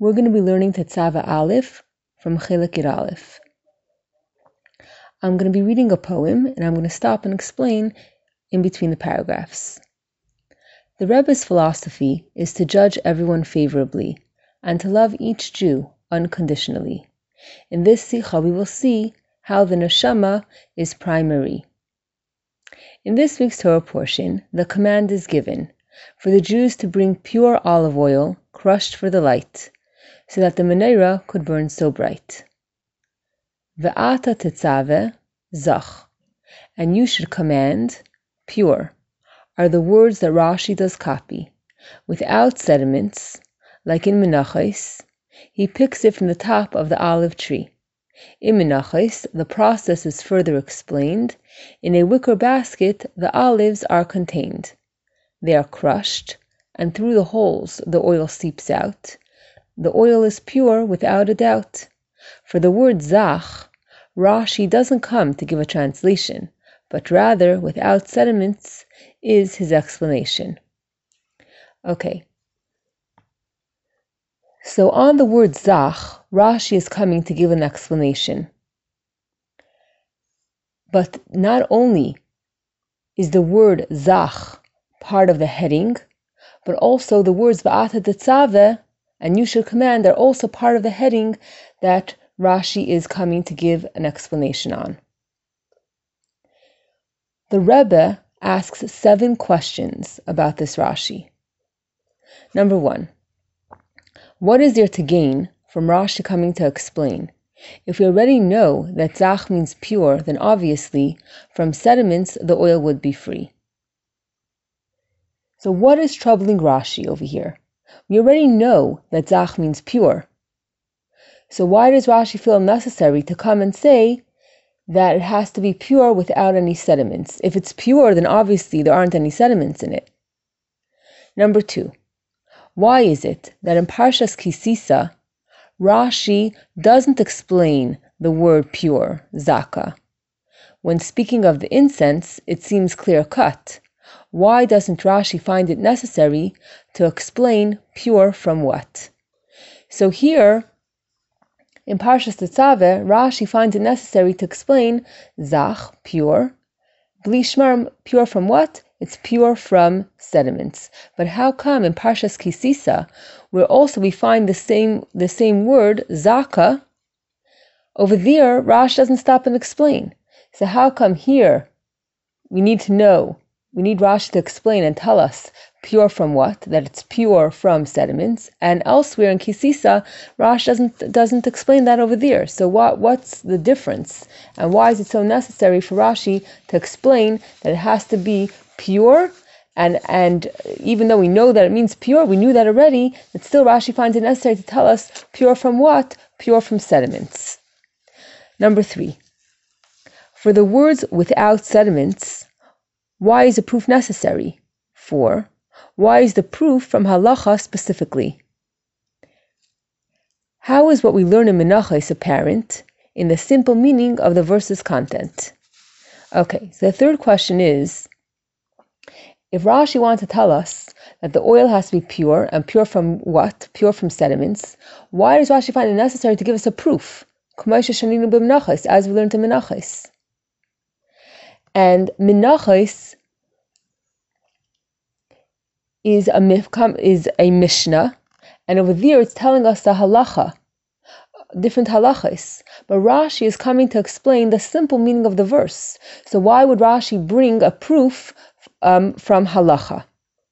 we're going to be learning Tetzaveh Aleph from Chelek Yud Aleph. I'm going to be reading a poem, and I'm going to stop and explain in between the paragraphs. The Rebbe's philosophy is to judge everyone favorably and to love each Jew unconditionally. In this Sikha, we will see how the Neshama is primary. In this week's Torah portion, the command is given for the Jews to bring pure olive oil crushed for the light, so that the menorah could burn so bright. Ve'ata tetzaveh zach, and you should command, pure, are the words that Rashi does copy. Without sediments, like in Menachos, he picks it from the top of the olive tree. In Menachos, the process is further explained. In a wicker basket, the olives are contained. They are crushed, and through the holes the oil seeps out. The oil is pure without a doubt. For the word zach, Rashi doesn't come to give a translation, but rather, without sediments, is his explanation. Okay. So on the word zach, Rashi is coming to give an explanation. But not only is the word zach part of the heading, but also the words va'ata tetzaveh and you should command are also part of the heading that Rashi is coming to give an explanation on. The Rebbe asks 7 questions about this Rashi. Number 1. What is there to gain from Rashi coming to explain? If we already know that zach means pure, then obviously from sediments the oil would be free. So what is troubling Rashi over here? We already know that zach means pure. So why does Rashi feel necessary to come and say that it has to be pure without any sediments? If it's pure, then obviously there aren't any sediments in it. Number 2. Why is it that in Parshas Kisisa, Rashi doesn't explain the word pure, zaka? When speaking of the incense, it seems clear-cut. Why doesn't Rashi find it necessary to explain pure from what? So here, in Parshas Tetzaveh, Rashi finds it necessary to explain zach, pure, bli shmar, pure from what? It's pure from sediments. But how come in Parshas Kisisa, where also we find the same word, zaka, over there, Rashi doesn't stop and explain. So how come here we need Rashi to explain and tell us pure from what? That it's pure from sediments. And elsewhere in Kisisa, Rashi doesn't explain that over there. So what's the difference? And why is it so necessary for Rashi to explain that it has to be pure? And even though we know that it means pure, we knew that already, but still Rashi finds it necessary to tell us pure from what? Pure from sediments. Number 3. For the words without sediments, why is the proof necessary? 4. Why is the proof from halacha specifically? How is what we learn in Menachos apparent in the simple meaning of the verse's content? Okay, so the third question is, if Rashi wants to tell us that the oil has to be pure, and pure from what? Pure from sediments, why does Rashi find it necessary to give us a proof? As we learned in Menachos. And Menachos is a Mishnah, and over there it's telling us the halacha, different halachas. But Rashi is coming to explain the simple meaning of the verse. So why would Rashi bring a proof from halacha?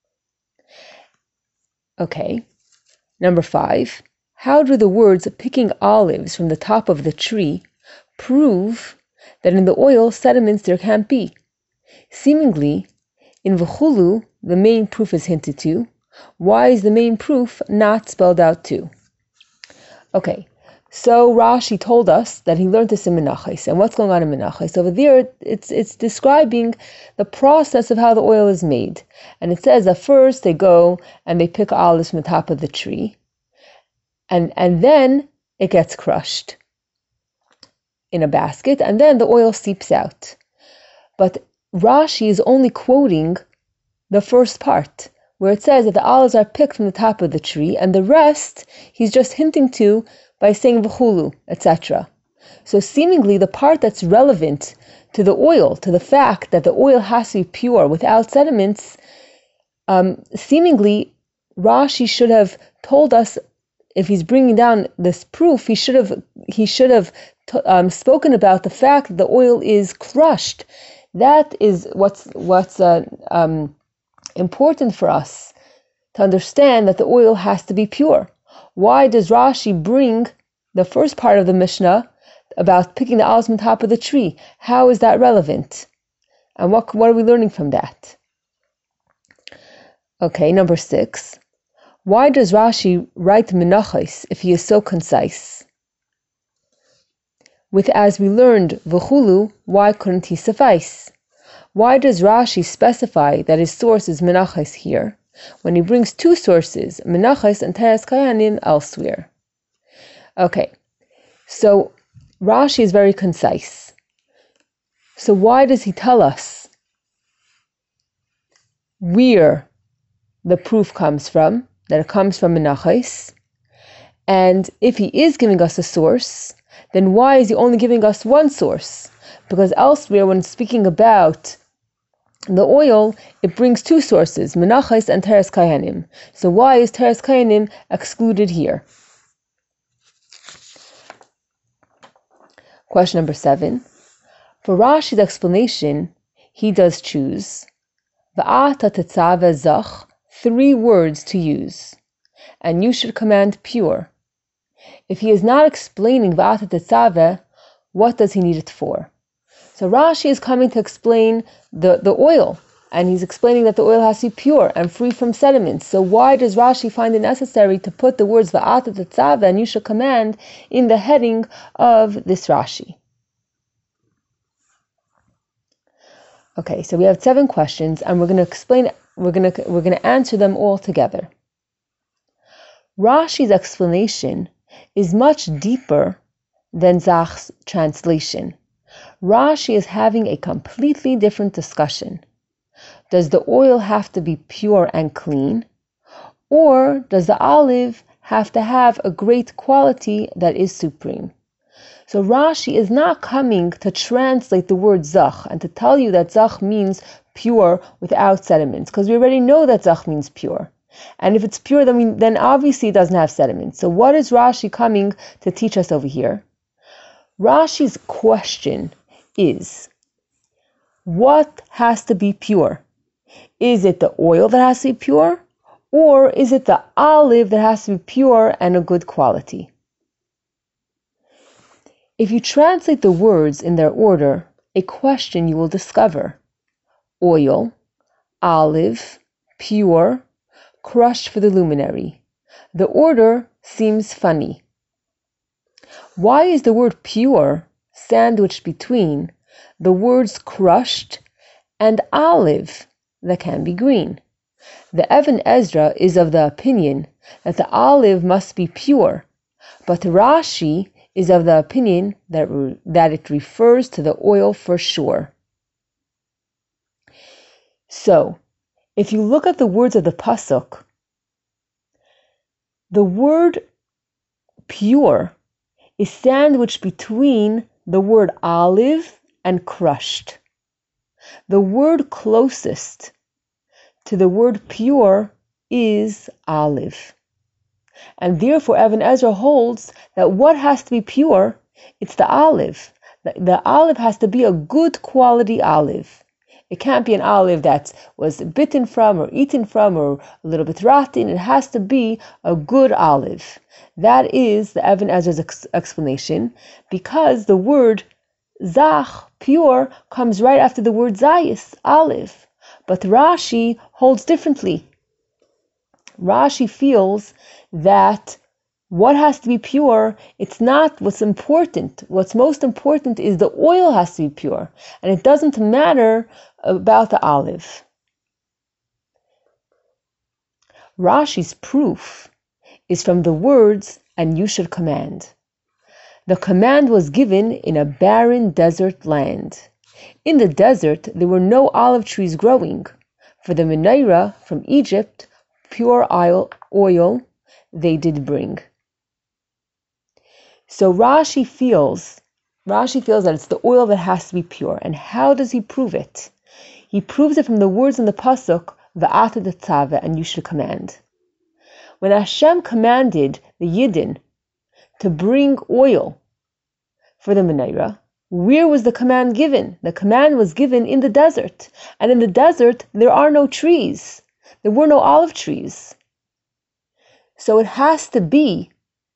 Okay, number 5. How do the words picking olives from the top of the tree prove that in the oil sediments there can't be? Seemingly, in V'chulu, the main proof is hinted to. Why is the main proof not spelled out too? Okay, so Rashi told us that he learned this in Menachos. And what's going on in Menachos? Over there, it's describing the process of how the oil is made. And it says that first they go and they pick olives from the top of the tree. And then it gets crushed in a basket, and then the oil seeps out. But Rashi is only quoting the first part. where it says that the olives are picked from the top of the tree, and the rest he's just hinting to by saying v'chulu, etc. So seemingly the part that's relevant to the oil, to the fact that the oil has to be pure without sediments, seemingly Rashi should have told us, if he's bringing down this proof, he should have spoken about the fact that the oil is crushed. That is what's important for us to understand, that the oil has to be pure. Why does Rashi bring the first part of the Mishnah about picking the olives from the top of the tree? How is that relevant? And what are we learning from that? Okay, number 6. Why does Rashi write menachos if he is so concise? With, as we learned, v'chulu, why couldn't he suffice? Why does Rashi specify that his source is menachos here, when he brings 2 sources, menachos and teres kayanim, elsewhere? Okay, so Rashi is very concise. So why does he tell us where the proof comes from, that it comes from menachos? And if he is giving us a source, then why is he only giving us one source? Because elsewhere, when speaking about the oil, it brings 2 sources, menachos and teres kayanim. So why is teres kayanim excluded here? Question number 7. For Rashi's explanation, he does choose v'ata tetzaveh zach, 3 words to use, and you should command pure. If he is not explaining v'ata tetzaveh, what does he need it for? So Rashi is coming to explain the oil, and he's explaining that the oil has to be pure and free from sediments. So why does Rashi find it necessary to put the words v'ata tetzaveh and you should command in the heading of this Rashi? Okay, so we have 7 questions, and we're going to answer them all together. Rashi's explanation is much deeper than Zach's translation. Rashi is having a completely different discussion. Does the oil have to be pure and clean, or does the olive have to have a great quality that is supreme? So Rashi is not coming to translate the word zach and to tell you that zach means pure without sediments, because we already know that zach means pure. And if it's pure, then obviously it doesn't have sediments. So what is Rashi coming to teach us over here? Rashi's question is, what has to be pure? Is it the oil that has to be pure, or is it the olive that has to be pure and a good quality? If you translate the words in their order, a question you will discover: oil, olive, pure, crushed for the luminary. The order seems funny. Why is the word pure sandwiched between the words crushed and olive that can be green? The Even Ezra is of the opinion that the olive must be pure, but Rashi is of the opinion that it refers to the oil for sure. So, if you look at the words of the pasuk, the word pure is sandwiched between the word olive and crushed. The word closest to the word pure is olive. And therefore, Even Ezra holds that what has to be pure, it's the olive. The olive has to be a good quality olive. It can't be an olive that was bitten from or eaten from or a little bit rotten. It has to be a good olive. That is the Even Ezra's explanation, because the word zach, pure, comes right after the word zayis, olive. But Rashi holds differently. Rashi feels that what has to be pure, it's not what's important. What's most important is the oil has to be pure, and it doesn't matter about the olive. Rashi's proof is from the words, and you should command. The command was given in a barren desert land. In the desert, there were no olive trees growing, for the menorah from Egypt pure oil they did bring. So Rashi feels that it's the oil that has to be pure. And how does he prove it? He proves it from the words in the pasuk, V'ata tetzaveh, and you should command. When Hashem commanded the Yidden to bring oil for the menorah, where was the command given? The command was given in the desert. And in the desert, there are no trees. There were no olive trees. So it has to be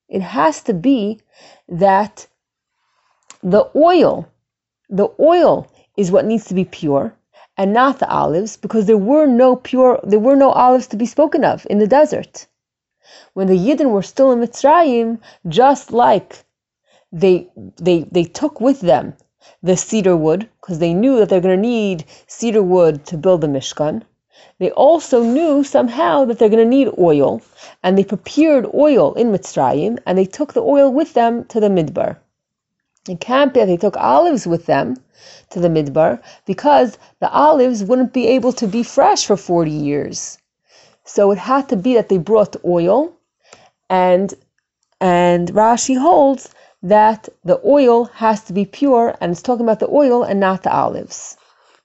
that the oil is what needs to be pure and not the olives, because there were no olives to be spoken of in the desert. When the Yidden were still in Mitzrayim, just like they took with them the cedar wood, because they knew that they're going to need cedar wood to build the Mishkan. They also knew somehow that they're going to need oil, and they prepared oil in Mitzrayim, and they took the oil with them to the Midbar. It can't be that they took olives with them to the Midbar, because the olives wouldn't be able to be fresh for 40 years. So it had to be that they brought oil, and Rashi holds that the oil has to be pure, and it's talking about the oil and not the olives.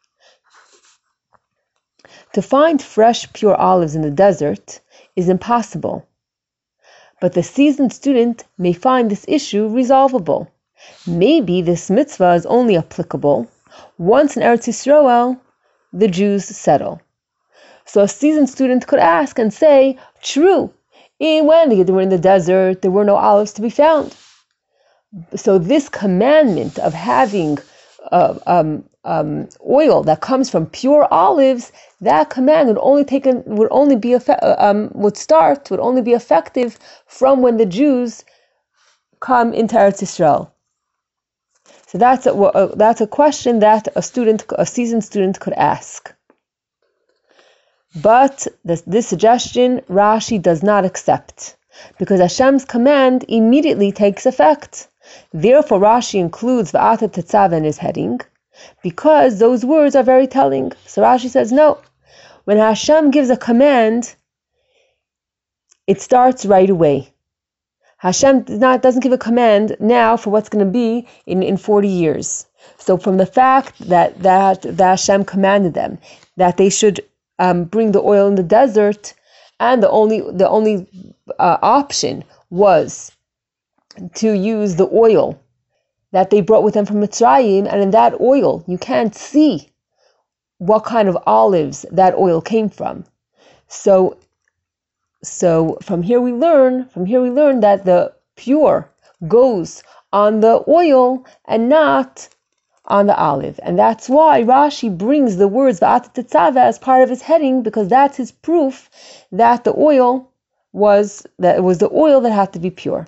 To find fresh, pure olives in the desert is impossible, but the seasoned student may find this issue resolvable. Maybe this mitzvah is only applicable once in Eretz Yisrael the Jews settle. So a seasoned student could ask and say, true, when they were in the desert, there were no olives to be found. So this commandment of having oil that comes from pure olives, that command would only be effective from when the Jews come into Eretz Yisrael. So that's a question that a seasoned student could ask. But this suggestion Rashi does not accept, because Hashem's command immediately takes effect. Therefore, Rashi includes V'ata tetzaveh in his heading, because those words are very telling. So Rashi says, no, when Hashem gives a command, it starts right away. Hashem doesn't give a command now for what's going to be in 40 years. So from the fact that Hashem commanded them that they should bring the oil in the desert, and the only option was to use the oil that they brought with them from Mitzrayim, and in that oil you can't see what kind of olives that oil came from. So from here we learn that the pure goes on the oil and not on the olive. And that's why Rashi brings the words V'ata tetzaveh as part of his heading, because that's his proof that it was the oil that had to be pure.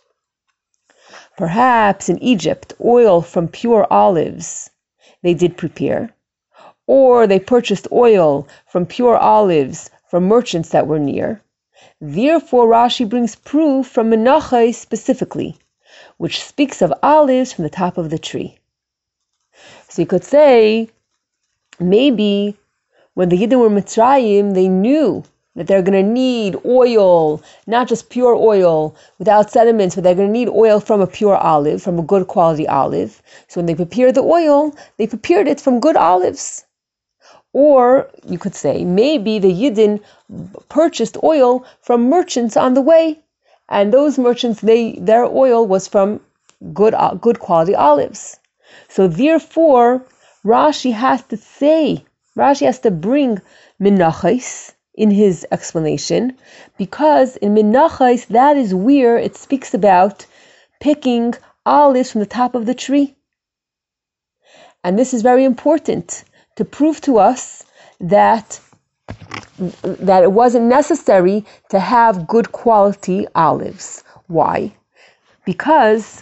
Perhaps in Egypt, oil from pure olives they did prepare, or they purchased oil from pure olives from merchants that were near. Therefore, Rashi brings proof from Menachai specifically, which speaks of olives from the top of the tree. So you could say, maybe when the Yidden were Mitzrayim, they knew that they're going to need oil, not just pure oil without sediments, but they're going to need oil from a pure olive, from a good quality olive. So when they prepared the oil, they prepared it from good olives. Or you could say, maybe the Yidden purchased oil from merchants on the way, and those merchants, their oil was from good quality olives. So therefore, Rashi has to bring Menachos in his explanation, because in Menachos, that is where it speaks about picking olives from the top of the tree. And this is very important to prove to us that it wasn't necessary to have good quality olives. Why? Because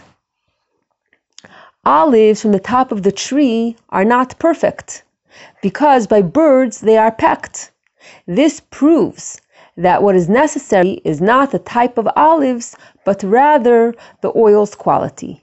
olives from the top of the tree are not perfect, because by birds they are pecked. This proves that what is necessary is not the type of olives, but rather the oil's quality.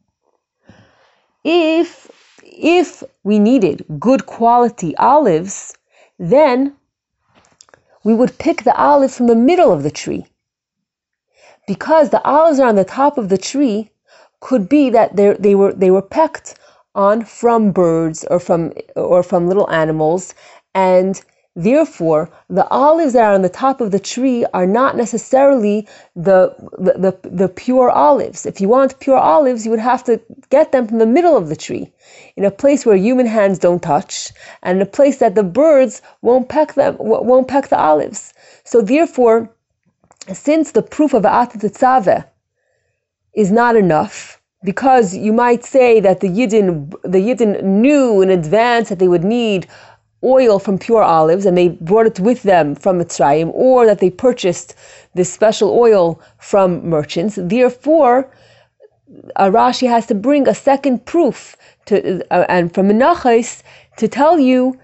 If we needed good quality olives, then we would pick the olives from the middle of the tree. Because the olives are on the top of the tree, could be that they were pecked on from birds or from little animals, and therefore the olives that are on the top of the tree are not necessarily the pure olives. If you want pure olives, you would have to get them from the middle of the tree, in a place where human hands don't touch, and in a place that the birds won't peck the olives. So therefore, since the proof of Ata Tetzaveh is not enough, because you might say that the Yidden knew in advance that they would need oil from pure olives, and they brought it with them from Mitzrayim, or that they purchased this special oil from merchants. Therefore, Rashi has to bring a second proof and from Menachos to tell you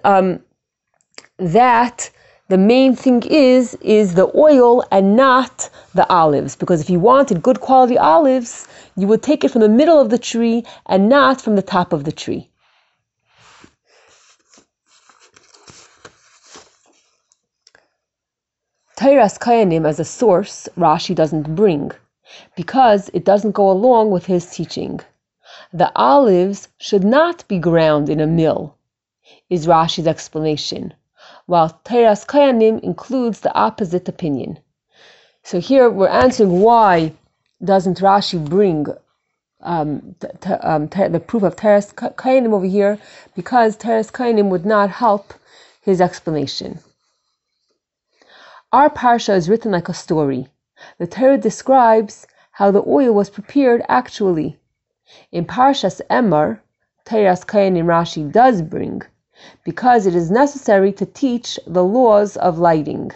that the main thing is the oil and not the olives. Because if you wanted good quality olives, you would take it from the middle of the tree and not from the top of the tree. Teiras Kayanim as a source, Rashi doesn't bring, because it doesn't go along with his teaching. The olives should not be ground in a mill, is Rashi's explanation, while Teiras Kayanim includes the opposite opinion. So here we're answering why doesn't Rashi bring the proof of Teiras Kayanim over here, because Teiras Kayanim would not help his explanation. Our parsha is written like a story. The Torah describes how the oil was prepared actually. In Parshas Emor, Teiras Kayanim Rashi does bring, because it is necessary to teach the laws of lighting.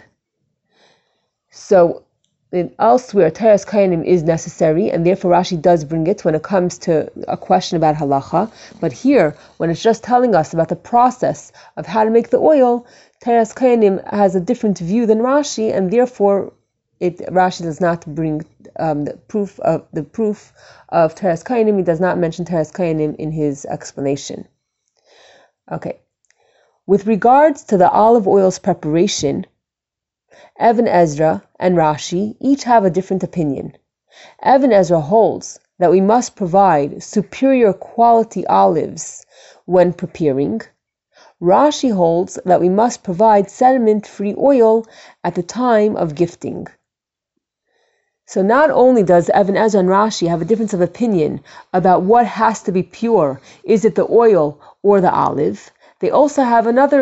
So elsewhere, Teiras Kayanim is necessary, and therefore Rashi does bring it when it comes to a question about halacha. But here, when it's just telling us about the process of how to make the oil, Teiras Kayanim has a different view than Rashi, and therefore Rashi does not bring the proof of Teiras Kayanim. He does not mention Teiras Kayanim in his explanation. Okay. With regards to the olive oil's preparation, Even Ezra and Rashi each have a different opinion. Even Ezra holds that we must provide superior quality olives when preparing. Rashi holds that we must provide sediment-free oil at the time of gifting. So not only does Even Ezra and Rashi have a difference of opinion about what has to be pure, is it the oil or the olive, they also have another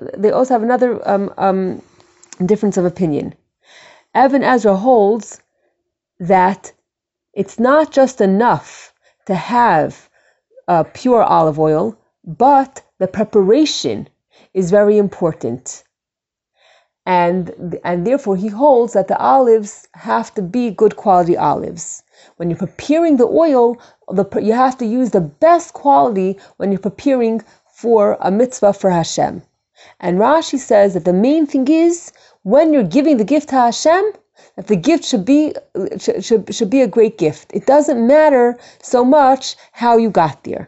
difference of opinion. Even Ezra holds that it's not just enough to have pure olive oil, but the preparation is very important. And therefore he holds that the olives have to be good quality olives. When you're preparing the oil, you have to use the best quality when you're preparing for a mitzvah for Hashem. And Rashi says that the main thing is, when you're giving the gift to Hashem, that the gift should be a great gift. It doesn't matter so much how you got there.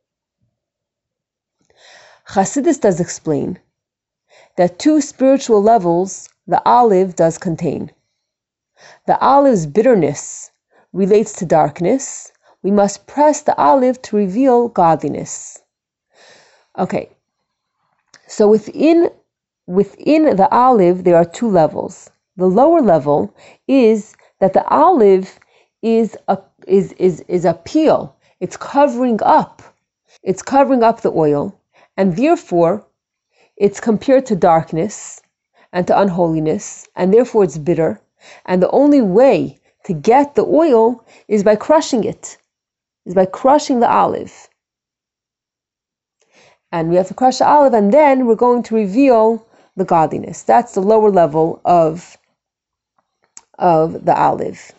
Chassidus does explain that two spiritual levels the olive does contain. The olive's bitterness relates to darkness. We must press the olive to reveal godliness. Okay, so within the olive there are two levels. The lower level is that the olive is a peel. It's covering up the oil, and therefore it's compared to darkness and to unholiness, and therefore it's bitter. And the only way to get the oil is by crushing it, is by crushing the olive. And we have to crush the olive, and then we're going to reveal the godliness. That's the lower level of the olive.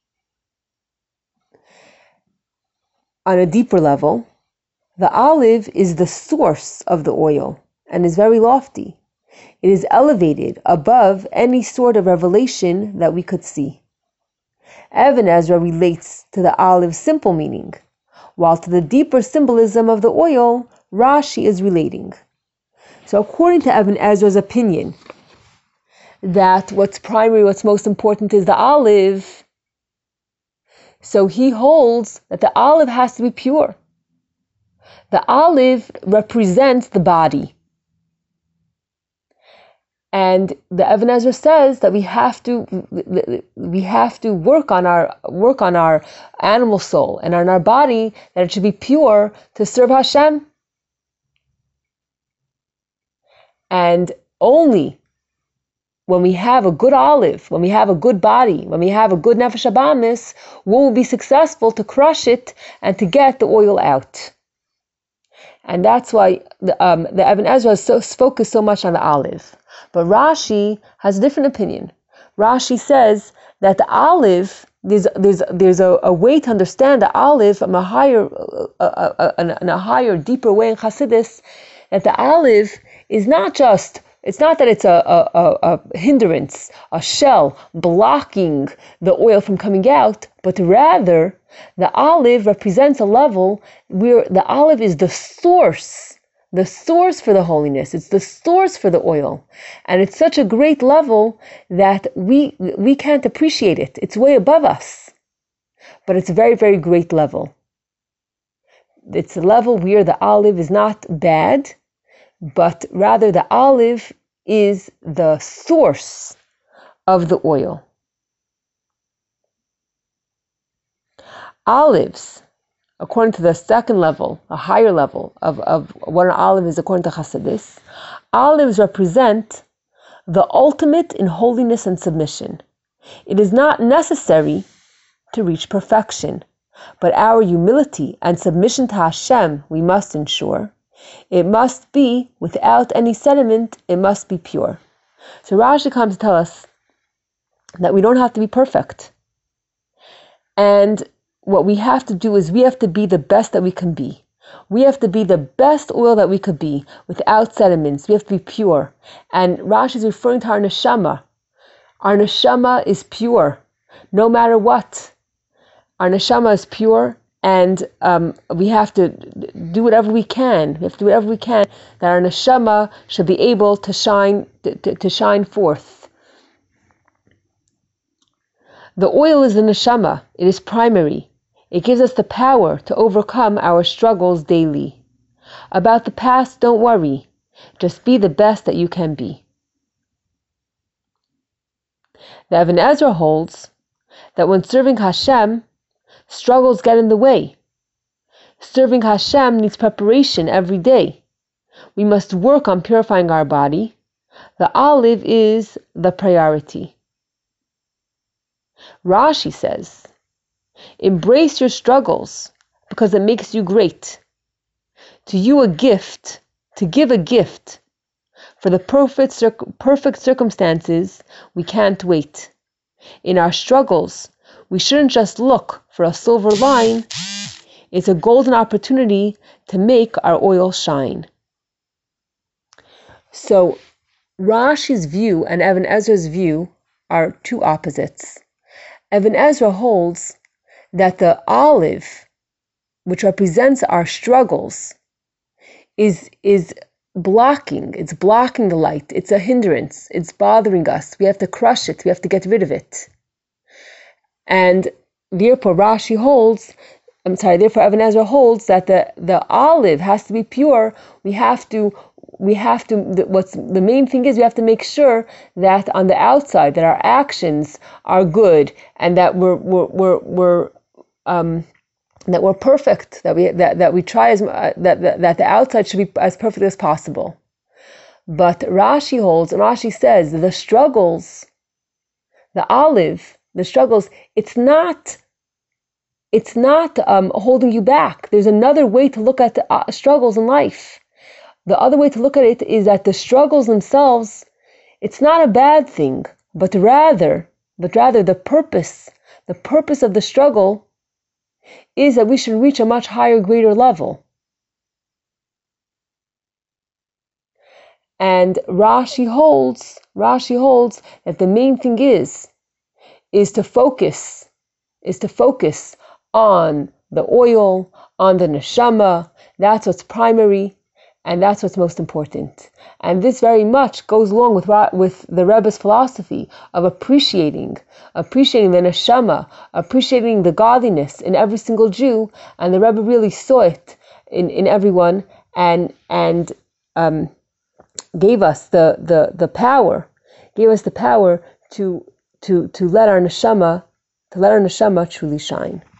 On a deeper level, the olive is the source of the oil and is very lofty. It is elevated above any sort of revelation that we could see. Even Ezra relates to the olive's simple meaning, while to the deeper symbolism of the oil, Rashi is relating. So according to Even Ezra's opinion, that what's primary, what's most important is the olive. So he holds that the olive has to be pure. The olive represents the body. And the Ibn Ezra says that we have to work on our animal soul and on our body, that it should be pure to serve Hashem. And only when we have a good olive, when we have a good body, when we have a good nefesh habahamis, will we be successful to crush it and to get the oil out. And that's why the Ibn Ezra is focused so much on the olive. But Rashi has a different opinion. Rashi says that the olive, there's a way to understand the olive from a higher, deeper way in Chassidus, that the olive is not just, it's not that it's a hindrance, a shell blocking the oil from coming out, but rather the olive represents a level where the olive is the source for the holiness. It's the source for the oil. And it's such a great level that we can't appreciate it. It's way above us. But it's a very, very great level. It's a level where the olive is not bad, but rather the olive is the source of the oil. Olives, according to the second level, a higher level of what an olive is according to Chassidus, olives represent the ultimate in holiness and submission. It is not necessary to reach perfection, but our humility and submission to Hashem we must ensure. It must be without any sediment, it must be pure. So Rashi comes to tell us that we don't have to be perfect. And what we have to do is we have to be the best that we can be. We have to be the best oil that we could be without sediments. We have to be pure. And Rashi is referring to our neshama. Our neshama is pure, no matter what. Our neshama is pure, and we have to do whatever we can. We have to do whatever we can that our neshama should be able to shine forth. The oil is the neshama. It is primary. It gives us the power to overcome our struggles daily. About the past, don't worry. Just be the best that you can be. The Ibn Ezra holds that when serving Hashem, struggles get in the way. Serving Hashem needs preparation every day. We must work on purifying our body. The olive is the priority. Rashi says, embrace your struggles because it makes you great. To you a gift, to give a gift. For the perfect circumstances, we can't wait. In our struggles, we shouldn't just look for a silver line. It's a golden opportunity to make our oil shine. So Rashi's view and Ibn Ezra's view are two opposites. Ibn Ezra holds that the olive, which represents our struggles, is blocking. It's blocking the light. It's a hindrance. It's bothering us. We have to crush it. We have to get rid of it. And therefore therefore Ibn Ezra holds that the olive has to be pure. What's the main thing is we have to make sure that on the outside that our actions are good and that we're perfect, that we try that the outside should be as perfect as possible. But Rashi holds, and Rashi says, the struggles, the olive, the struggles, it's not holding you back. There's another way to look at the struggles in life. The other way to look at it is that the struggles themselves, it's not a bad thing, but rather the purpose of the struggle is that we should reach a much higher, greater level. And Rashi holds that the main thing is to focus on the oil, on the neshama. That's what's primary. And that's what's most important. And this very much goes along with the Rebbe's philosophy of appreciating the neshama, appreciating the godliness in every single Jew. And the Rebbe really saw it in everyone, and gave us the power, to let our neshama truly shine.